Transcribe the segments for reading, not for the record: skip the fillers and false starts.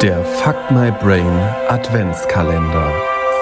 Der Fuck My Brain Adventskalender.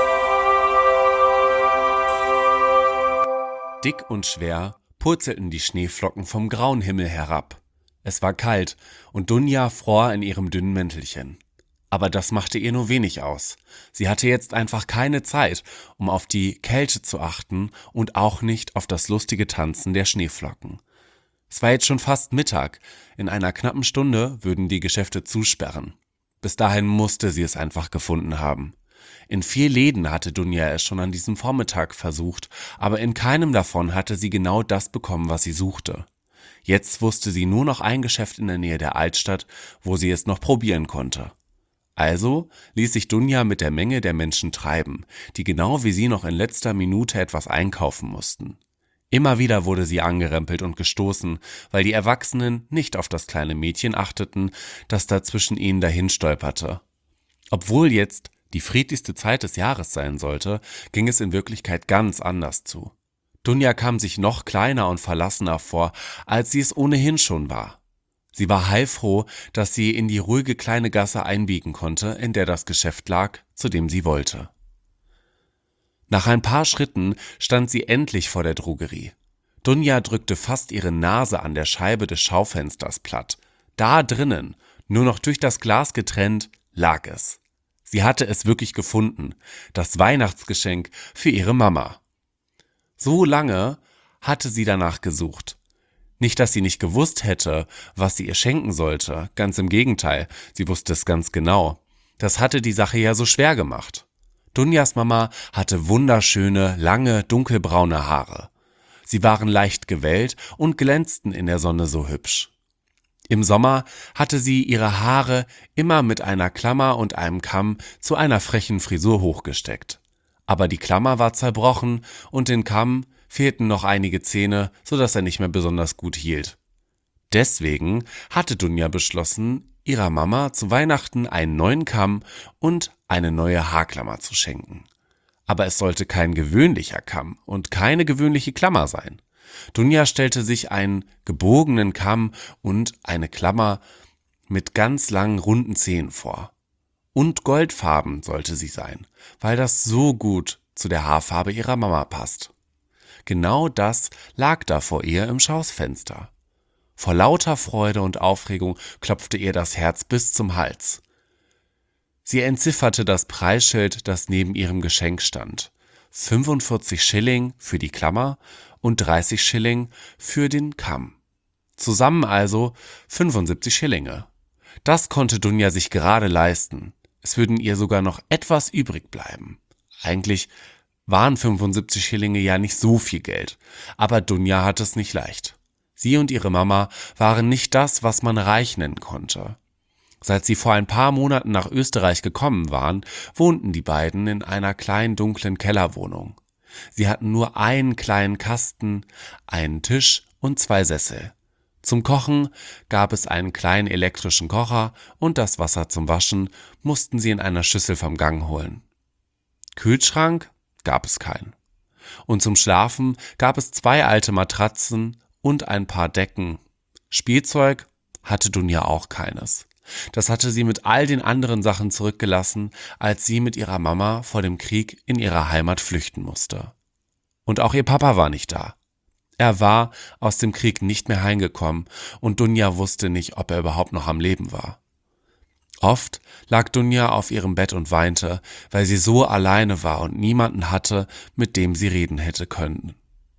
Dick und schwer purzelten die Schneeflocken vom grauen Himmel herab. Es war kalt und Dunja fror in ihrem dünnen Mäntelchen. Aber das machte ihr nur wenig aus. Sie hatte jetzt einfach keine Zeit, um auf die Kälte zu achten und auch nicht auf das lustige Tanzen der Schneeflocken. Es war jetzt schon fast Mittag. In einer knappen Stunde würden die Geschäfte zusperren. Bis dahin musste sie es einfach gefunden haben. In 4 Läden hatte Dunja es schon an diesem Vormittag versucht, aber in keinem davon hatte sie genau das bekommen, was sie suchte. Jetzt wusste sie nur noch ein Geschäft in der Nähe der Altstadt, wo sie es noch probieren konnte. Also ließ sich Dunja mit der Menge der Menschen treiben, die genau wie sie noch in letzter Minute etwas einkaufen mussten. Immer wieder wurde sie angerempelt und gestoßen, weil die Erwachsenen nicht auf das kleine Mädchen achteten, das da zwischen ihnen dahin stolperte. Obwohl jetzt die friedlichste Zeit des Jahres sein sollte, ging es in Wirklichkeit ganz anders zu. Dunja kam sich noch kleiner und verlassener vor, als sie es ohnehin schon war. Sie war heilfroh, dass sie in die ruhige kleine Gasse einbiegen konnte, in der das Geschäft lag, zu dem sie wollte. Nach ein paar Schritten stand sie endlich vor der Drogerie. Dunja drückte fast ihre Nase an der Scheibe des Schaufensters platt. Da drinnen, nur noch durch das Glas getrennt, lag es. Sie hatte es wirklich gefunden, das Weihnachtsgeschenk für ihre Mama. So lange hatte sie danach gesucht. Nicht, dass sie nicht gewusst hätte, was sie ihr schenken sollte, ganz im Gegenteil, sie wusste es ganz genau. Das hatte die Sache ja so schwer gemacht. Dunjas Mama hatte wunderschöne, lange, dunkelbraune Haare. Sie waren leicht gewellt und glänzten in der Sonne so hübsch. Im Sommer hatte sie ihre Haare immer mit einer Klammer und einem Kamm zu einer frechen Frisur hochgesteckt. Aber die Klammer war zerbrochen und den Kamm fehlten noch einige Zähne, sodass er nicht mehr besonders gut hielt. Deswegen hatte Dunja beschlossen, ihrer Mama zu Weihnachten einen neuen Kamm und eine neue Haarklammer zu schenken. Aber es sollte kein gewöhnlicher Kamm und keine gewöhnliche Klammer sein. Dunja stellte sich einen gebogenen Kamm und eine Klammer mit ganz langen, runden Zähnen vor. Und goldfarben sollte sie sein, weil das so gut zu der Haarfarbe ihrer Mama passt. Genau das lag da vor ihr im Schaufenster. Vor lauter Freude und Aufregung klopfte ihr das Herz bis zum Hals. Sie entzifferte das Preisschild, das neben ihrem Geschenk stand. 45 Schilling für die Klammer und 30 Schilling für den Kamm. Zusammen also 75 Schillinge. Das konnte Dunja sich gerade leisten. Es würden ihr sogar noch etwas übrig bleiben. Eigentlich waren 75 Schillinge ja nicht so viel Geld, aber Dunja hatte es nicht leicht. Sie und ihre Mama waren nicht das, was man reich nennen konnte. Seit sie vor ein paar Monaten nach Österreich gekommen waren, wohnten die beiden in einer kleinen dunklen Kellerwohnung. Sie hatten nur einen kleinen Kasten, einen Tisch und 2 Sessel. Zum Kochen gab es einen kleinen elektrischen Kocher und das Wasser zum Waschen mussten sie in einer Schüssel vom Gang holen. Kühlschrank gab es keinen. Und zum Schlafen gab es 2 alte Matratzen und ein paar Decken. Spielzeug hatte Dunja auch keines. Das hatte sie mit all den anderen Sachen zurückgelassen, als sie mit ihrer Mama vor dem Krieg in ihrer Heimat flüchten musste. Und auch ihr Papa war nicht da. Er war aus dem Krieg nicht mehr heimgekommen und Dunja wusste nicht, ob er überhaupt noch am Leben war. Oft lag Dunja auf ihrem Bett und weinte, weil sie so alleine war und niemanden hatte, mit dem sie reden hätte können.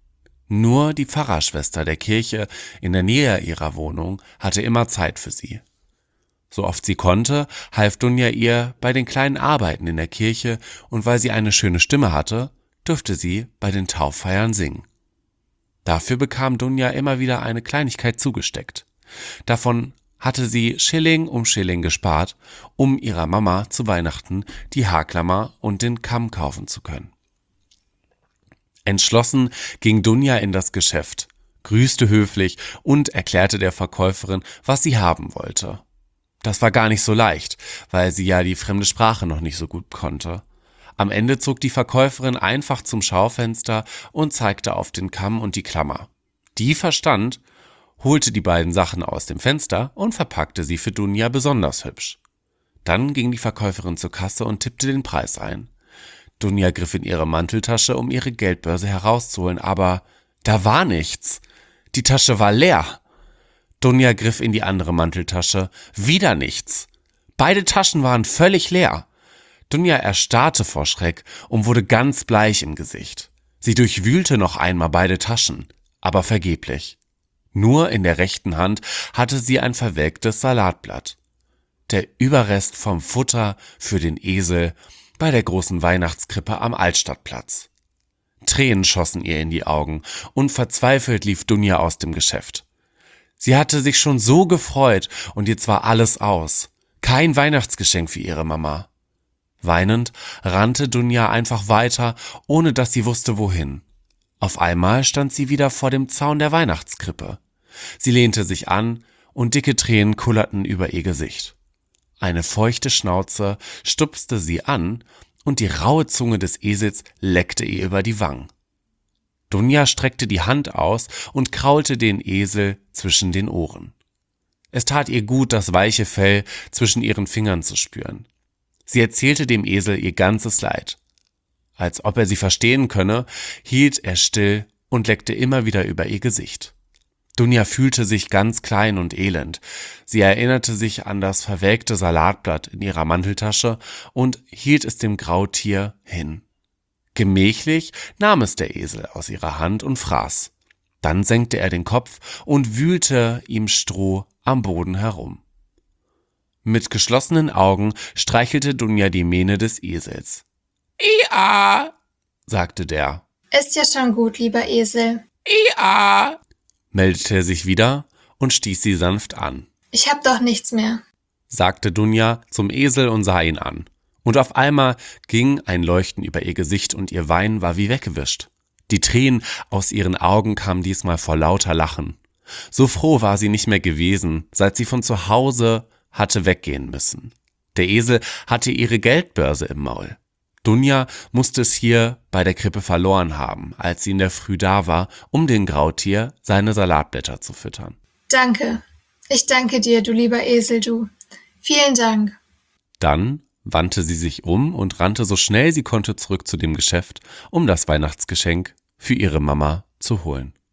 Nur die Pfarrerschwester der Kirche in der Nähe ihrer Wohnung hatte immer Zeit für sie. So oft sie konnte, half Dunja ihr bei den kleinen Arbeiten in der Kirche und weil sie eine schöne Stimme hatte, durfte sie bei den Tauffeiern singen. Dafür bekam Dunja immer wieder eine Kleinigkeit zugesteckt. Davon hatte sie Schilling um Schilling gespart, um ihrer Mama zu Weihnachten die Haarklammer und den Kamm kaufen zu können. Entschlossen ging Dunja in das Geschäft, grüßte höflich und erklärte der Verkäuferin, was sie haben wollte. Das war gar nicht so leicht, weil sie ja die fremde Sprache noch nicht so gut konnte. Am Ende zog die Verkäuferin einfach zum Schaufenster und zeigte auf den Kamm und die Klammer. Die verstand, holte die beiden Sachen aus dem Fenster und verpackte sie für Dunja besonders hübsch. Dann ging die Verkäuferin zur Kasse und tippte den Preis ein. Dunja griff in ihre Manteltasche, um ihre Geldbörse herauszuholen, aber da war nichts. Die Tasche war leer. Dunja griff in die andere Manteltasche, wieder nichts. Beide Taschen waren völlig leer. Dunja erstarrte vor Schreck und wurde ganz bleich im Gesicht. Sie durchwühlte noch einmal beide Taschen, aber vergeblich. Nur in der rechten Hand hatte sie ein verwelktes Salatblatt. Der Überrest vom Futter für den Esel bei der großen Weihnachtskrippe am Altstadtplatz. Tränen schossen ihr in die Augen und verzweifelt lief Dunja aus dem Geschäft. Sie hatte sich schon so gefreut und jetzt war alles aus. Kein Weihnachtsgeschenk für ihre Mama. Weinend rannte Dunja einfach weiter, ohne dass sie wusste, wohin. Auf einmal stand sie wieder vor dem Zaun der Weihnachtskrippe. Sie lehnte sich an und dicke Tränen kullerten über ihr Gesicht. Eine feuchte Schnauze stupste sie an und die raue Zunge des Esels leckte ihr über die Wangen. Dunja streckte die Hand aus und kraulte den Esel zwischen den Ohren. Es tat ihr gut, das weiche Fell zwischen ihren Fingern zu spüren. Sie erzählte dem Esel ihr ganzes Leid. Als ob er sie verstehen könne, hielt er still und leckte immer wieder über ihr Gesicht. Dunja fühlte sich ganz klein und elend. Sie erinnerte sich an das verwelkte Salatblatt in ihrer Manteltasche und hielt es dem Grautier hin. Gemächlich nahm es der Esel aus ihrer Hand und fraß. Dann senkte er den Kopf und wühlte ihm Stroh am Boden herum. Mit geschlossenen Augen streichelte Dunja die Mähne des Esels. »Ia«, sagte der. »Ist ja schon gut, lieber Esel.« »Ia«, meldete er sich wieder und stieß sie sanft an. »Ich hab doch nichts mehr«, sagte Dunja zum Esel und sah ihn an. Und auf einmal ging ein Leuchten über ihr Gesicht und ihr Weinen war wie weggewischt. Die Tränen aus ihren Augen kamen diesmal vor lauter Lachen. So froh war sie nicht mehr gewesen, seit sie von zu Hause hatte weggehen müssen. Der Esel hatte ihre Geldbörse im Maul. Dunja musste es hier bei der Krippe verloren haben, als sie in der Früh da war, um dem Grautier seine Salatblätter zu füttern. »Danke. Ich danke dir, du lieber Esel, du. Vielen Dank.« Dann wandte sie sich um und rannte so schnell sie konnte zurück zu dem Geschäft, um das Weihnachtsgeschenk für ihre Mama zu holen.